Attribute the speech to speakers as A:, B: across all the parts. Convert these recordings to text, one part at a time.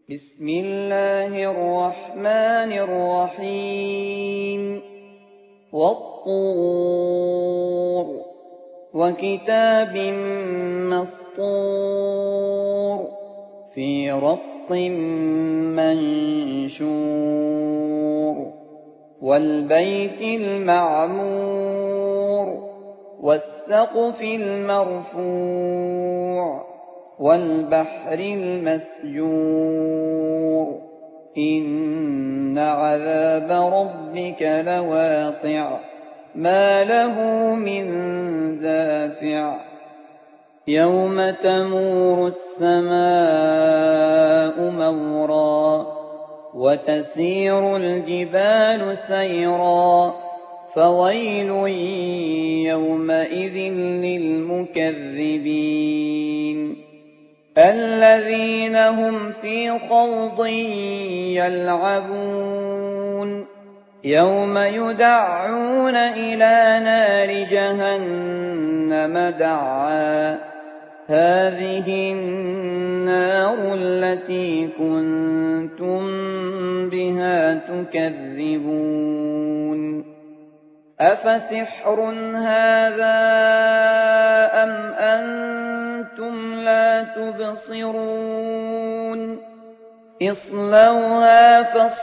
A: بسم الله الرحمن الرحيم والطور وكتاب مسطور في رق منشور والبيت المعمور والسقف المرفوع والبحر المسجور إن عذاب ربك لواقع ما له من دافع يوم تمور السماء مورا وتسير الجبال سيرا فويل يومئذ للمكذبين الذين هم في خوض يلعبون يوم يدعون إلى نار جهنم دعا هذه النار التي كنتم بها تكذبون أفسحر هذا أم أنتم لا تبصرون اصلوها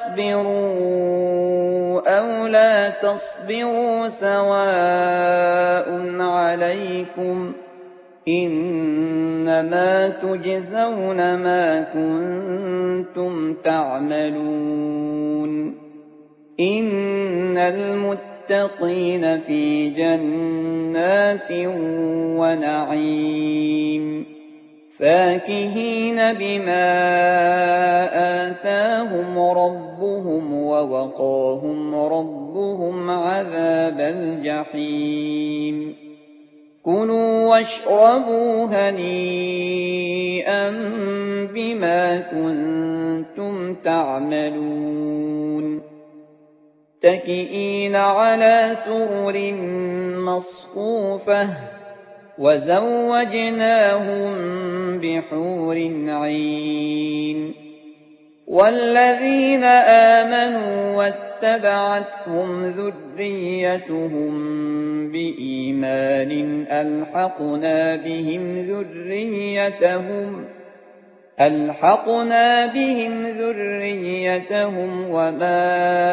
A: فاصبروا أو لا تصبروا سواء عليكم إنما تجزون ما كنتم تعملون إن المتقين في جنات ونعيم فاكهين بما آتاهم ربهم ووقاهم ربهم عذاب الجحيم كلوا واشربوا هنيئا بما كنتم تعملون متكئين على سرر مصفوفة وزوجناهم بحور عين والذين آمنوا واتبعتهم ذريتهم بإيمان ألحقنا بهم ذريتهم وما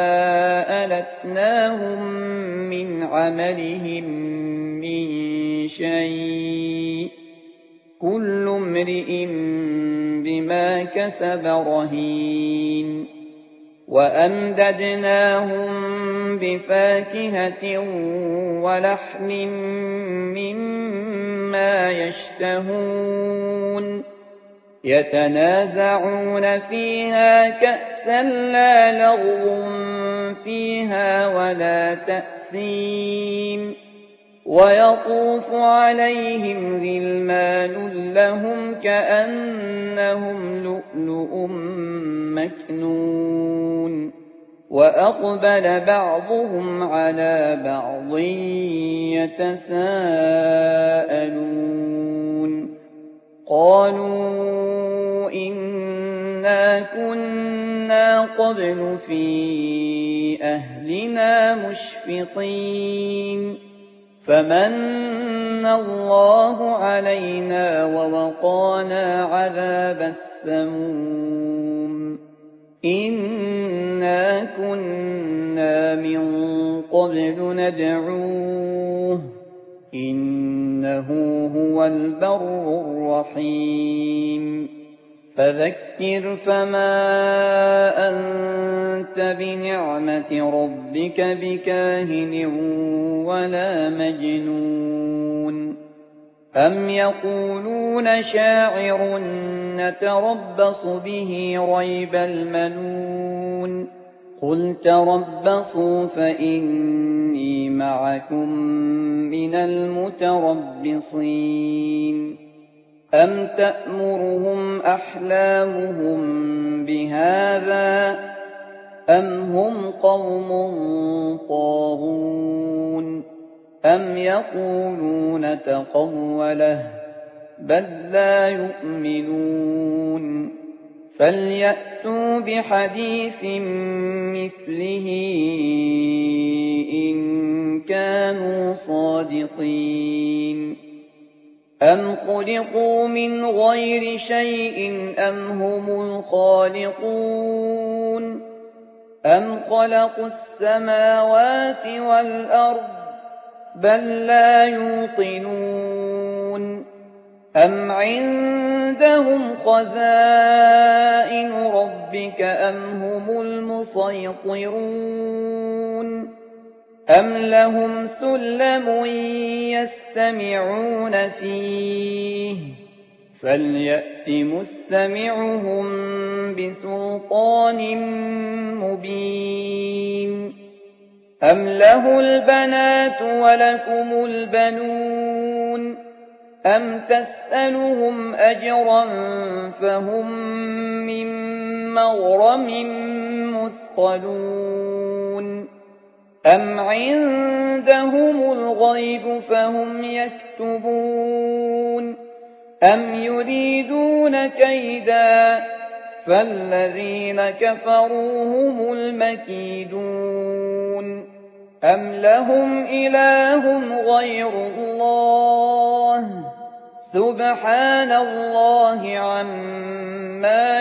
A: ألتناهم من عملهم من شيء كل امرئ بما كسب رهين وأمددناهم بفاكهة ولحم مما يشتهون يتنازعون فيها كأسا لا لغو فيها ولا تأثيم ويطوف عليهم غلمان لهم كأنهم لؤلؤ مكنون وأقبل بعضهم على بعض يتساءلون قالوا إنا كنا قبل في أهلنا مشفقين فمن الله علينا ووقانا عذاب السموم إنا كنا من قبل ندعوه إنه هو البر الرحيم فذكر فما أنت بنعمة ربك بكاهن ولا مجنون أم يقولون شاعر نتربص به ريب المنون قل تربصوا فإني معكم من المتربصين أم تأمرهم أحلامهم بهذا أم هم قوم طاغون أم يقولون تقوله بل لا يؤمنون فليأتوا بحديث مثله إن كانوا صادقين أم خلقوا من غير شيء أم هم الخالقون أم خلقوا السماوات والأرض بل لا يوقنون أم عندهم خزائن ربك أم هم المسيطرون أم لهم سلم يستمعون فيه فليأت مستمعهم بسلطان مبين أم له البنات ولكم البنون أم تسألهم أجرا فهم من مغرم مثقلون أم عندهم الغيب فهم يكتبون أم يريدون كيدا فالذين كفروا هم المكيدون أم لهم إله غير الله سبحان الله عما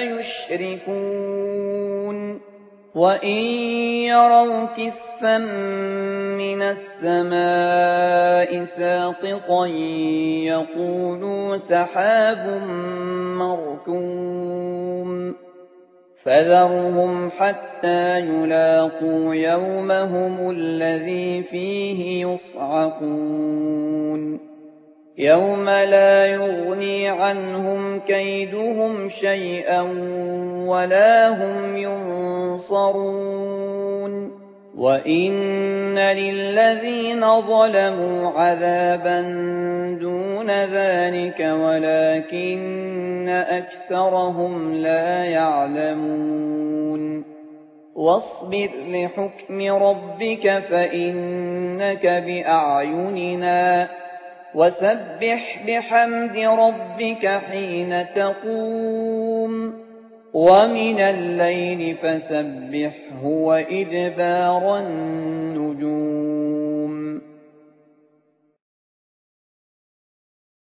A: يشركون وإن يروا كسفا من السماء ساقطا يقولوا سحاب مركوم فذرهم حتى يلاقوا يومهم الذي فيه يصعقون يوم لا يغني عنهم كيدهم شيئا ولا هم ينصرون وإن للذين ظلموا عذابا دون ذلك ولكن أكثرهم لا يعلمون واصبر لحكم ربك فإنك بأعيننا وسبح بحمد ربك حين تقوم ومن الليل فسبحه وإدبار النجوم